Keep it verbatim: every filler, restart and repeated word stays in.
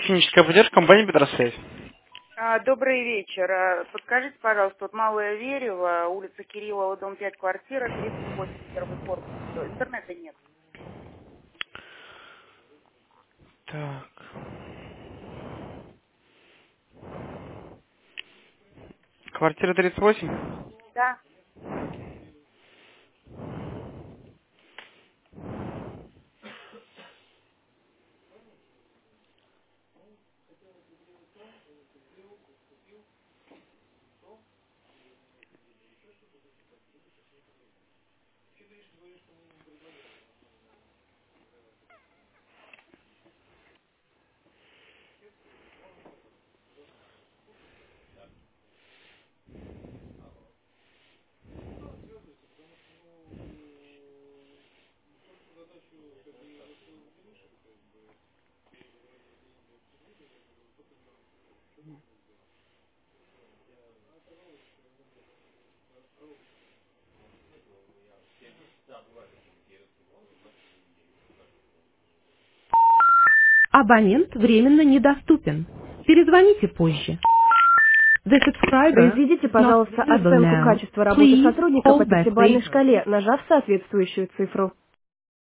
Техническая поддержка компании Петросвязь. А, Добрый вечер. А, Подскажите, пожалуйста, вот Малое Верево, улица Кириллова, дом пять, квартира, тридцать восемь, первый корпус. Интернета нет. Так. Квартира тридцать восемь. Да. Абонент временно недоступен. Перезвоните позже. The subscriber Произведите, is not пожалуйста, available оценку now. качества работы Please сотрудника по call back пятибалльной later. шкале, нажав соответствующую цифру.